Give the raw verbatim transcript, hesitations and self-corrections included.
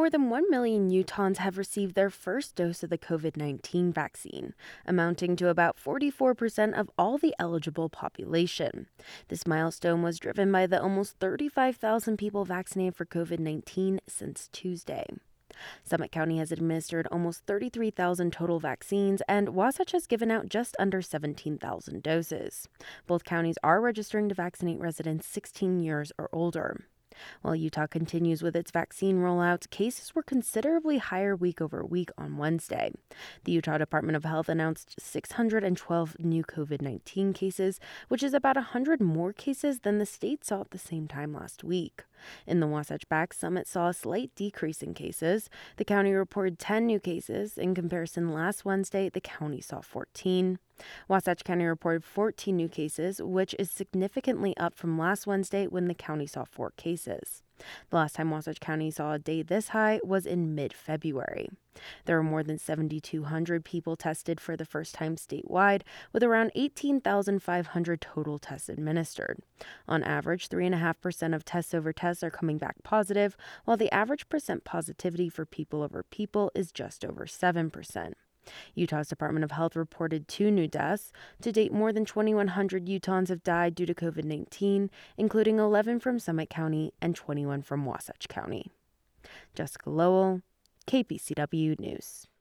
more than one million Utahns have received their first dose of the COVID nineteen vaccine, amounting to about forty-four percent of all the eligible population. This milestone was driven by the almost thirty-five thousand people vaccinated for COVID nineteen since Tuesday. Summit County has administered almost thirty-three thousand total vaccines, and Wasatch has given out just under seventeen thousand doses. Both counties are registering to vaccinate residents sixteen years or older. While Utah continues with its vaccine rollout, cases were considerably higher week over week on Wednesday. The Utah Department of Health announced six hundred twelve new COVID nineteen cases, which is about one hundred more cases than the state saw at the same time last week. In the Wasatch-backed Summit saw a slight decrease in cases. The county reported ten new cases. In comparison, last Wednesday, the county saw fourteen. Wasatch County reported fourteen new cases, which is significantly up from last Wednesday when the county saw four cases. The last time Wasatch County saw a day this high was in mid-February. There were more than seven thousand two hundred people tested for the first time statewide, with around eighteen thousand five hundred total tests administered. On average, three point five percent of tests over tests are coming back positive, while the average percent positivity for people over people is just over seven percent. Utah's Department of Health reported two new deaths. To date, more than twenty-one hundred Utahns have died due to COVID nineteen, including eleven from Summit County and twenty-one from Wasatch County. Jessica Lowell, K P C W News.